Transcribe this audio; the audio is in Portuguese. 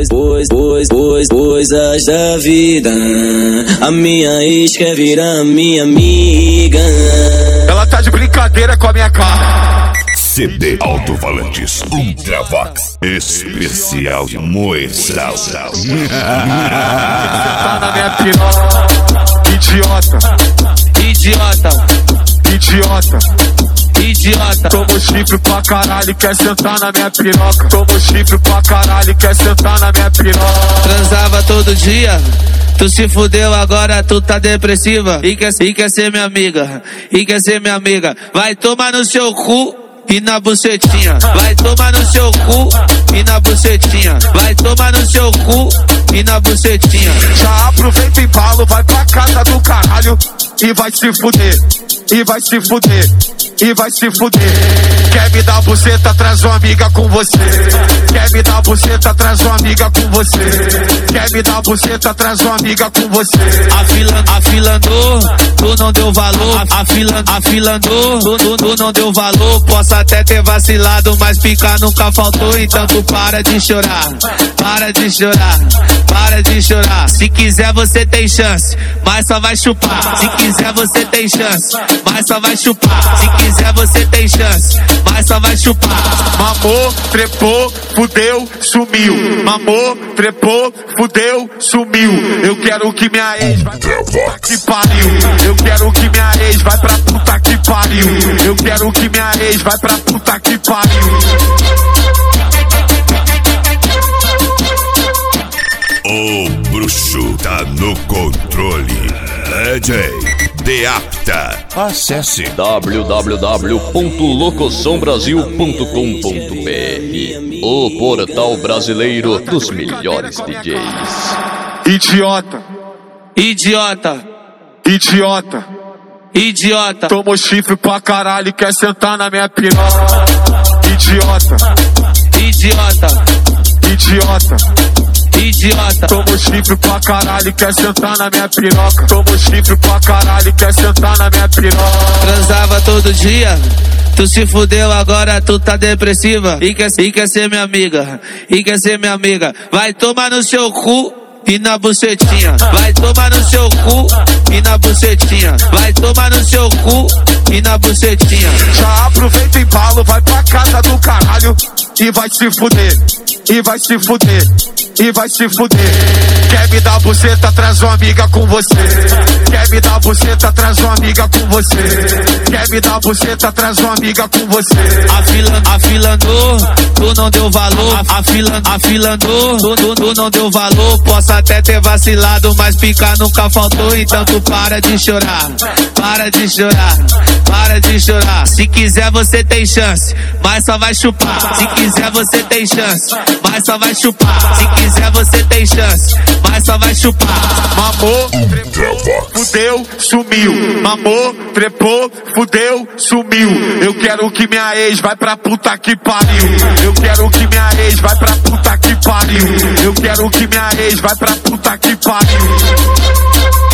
coisas da vida. A minha ex quer virar minha amiga. Ela tá de brincadeira com a minha cara. CD Alto-Falantes Ultravox especial de Moesal. Tá na minha piroca. Idiota. Tomo chifre pra caralho, quer sentar na minha piroca. Tomo chifre pra caralho, quer sentar na minha piroca. Transava todo dia, tu se fudeu, agora tu tá depressiva. E quer ser minha amiga, Vai tomar no seu cu e na bucetinha. Vai tomar no seu cu e na bucetinha. Vai tomar no seu cu e na bucetinha. Já aproveita e embalo, vai pra casa do caralho e vai se fuder. Quer me dar buceta, traz uma amiga com você. Quer me dar buceta, traz uma amiga com você. Quer me dar buceta, traz uma amiga com você. Afilandou, tu não deu valor. Afilandou, tu não deu valor. Posso até ter vacilado, mas picar nunca faltou. Então tu para de chorar. Se quiser você tem chance, mas só vai chupar. Se quiser você tem chance, mas só vai chupar. Se quiser você tem chance, mas só vai chupar. Mamou, trepou, fudeu, sumiu. Mamou, trepou, fudeu, sumiu. Eu quero que minha ex vai pra puta que pariu. Eu quero que minha ex vai pra puta que pariu. Eu quero que minha ex vai pra puta que pariu. O bruxo tá no controle. DJ Deacta. Acesse www.locosombrasil.com.br, o portal brasileiro dos melhores DJs. Idiota. Tomou chifre pra caralho, quer sentar na minha piroca. Idiota. Tomo chifre pra caralho, quer sentar na minha piroca. Tomo chifre pra caralho, quer sentar na minha piroca. Transava todo dia, tu se fudeu, agora tu tá depressiva. E quer ser minha amiga, Vai tomar no seu cu e na bucetinha. Vai tomar no seu cu e na bucetinha. Vai tomar no seu cu e na bucetinha. Já aproveita e embalo, vai pra casa do caralho e vai se fuder. Quer me dar buceta, traz uma amiga com você. Quer me dar buceta, traz uma amiga com você. Quer me dar buceta, traz uma amiga com você. Afilandou, tu não deu valor. Afilandou, tu não deu valor. Posso até ter vacilado, mas picar nunca faltou. Então tu para de chorar. Se quiser você tem chance, mas só vai chupar. Se quiser você tem chance, mas só vai chupar. Se quiser você tem chance, mas só vai chupar. Mamou, trepou, fudeu, sumiu. Mamou, trepou, fudeu, sumiu. Eu quero que minha ex vai pra puta que pariu. Eu quero que minha ex vai pra puta que pariu. Eu quero que minha ex vai pra puta que pariu.